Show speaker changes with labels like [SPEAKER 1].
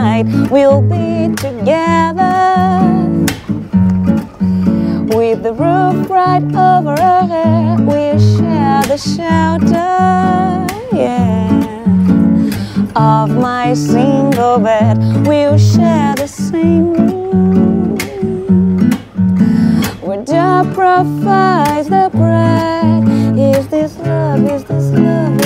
[SPEAKER 1] night we'll be together, with the roof right over our head. We'll share the shelter, yeah, of my single bed. We'll share the same room. Where the provides the bread. Is this love? Is this love?